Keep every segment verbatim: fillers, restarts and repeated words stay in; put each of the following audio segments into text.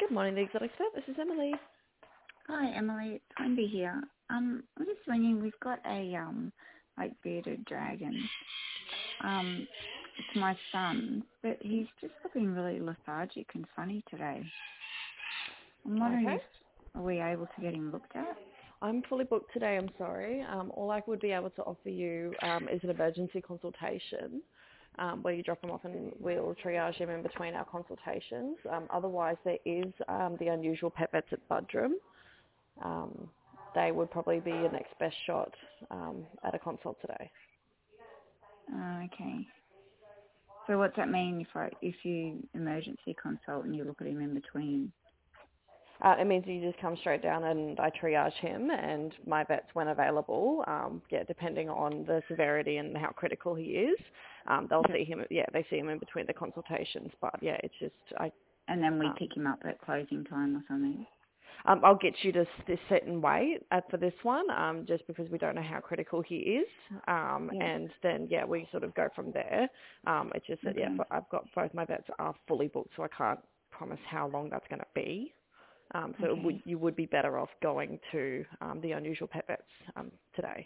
Good morning, the Exotic Vet. This is Emily. Hi, Emily. It's Wendy here. Um, I'm just wondering, we've got a um, like bearded dragon. Um, it's my son, but he's just looking really lethargic and funny today. I'm wondering Okay. if are we able to get him looked at? I'm fully booked today, I'm sorry. Um, all I would be able to offer you um, is an emergency consultation um, where you drop him off and we'll triage him in between our consultations. Um, otherwise, there is um, the unusual pet vets at Budrum. Um, they would probably be your next best shot um, at a consult today. Uh, okay. So what's that mean if I if you emergency consult and you look at him in between? Uh, it means you just come straight down and I triage him and my vets when available, um, yeah, depending on the severity and how critical he is. Um, they'll Yep. see him, yeah, they see him in between the consultations, but yeah, it's just, I, And then we um, pick him up at closing time or something. um, I'll get you to s- sit and wait at, for this one, um, just because we don't know how critical he is. Um, Yeah. and then, yeah, we sort of go from there. Um, it's just that, yeah, Okay. but I've got both my vets are fully booked, so I can't promise how long that's going to be. Um, so it would, Okay. you would be better off going to um, the unusual pet vets um, today.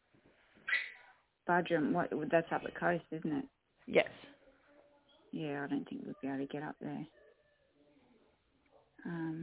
Budrum, what? That's up the coast, isn't it? Yes. Yeah, I don't think we'd be able to get up there. Um,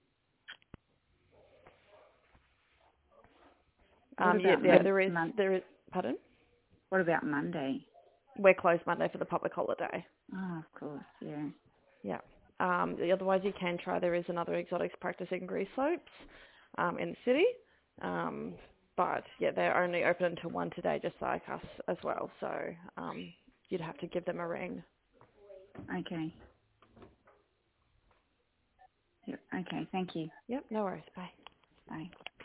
what Um, yeah, about yeah, mon- there is, mon- there is, pardon? What about Monday? We're closed Monday for the public holiday. Oh, of course, yeah. Yeah. Um, otherwise you can try, there is another exotics practice in Grease Slopes um, in the city. Um, but yeah, they're only open until one today, just like us as well. So um, you'd have to give them a ring. Okay. Yep. Okay. Thank you. Yep, no worries. Bye.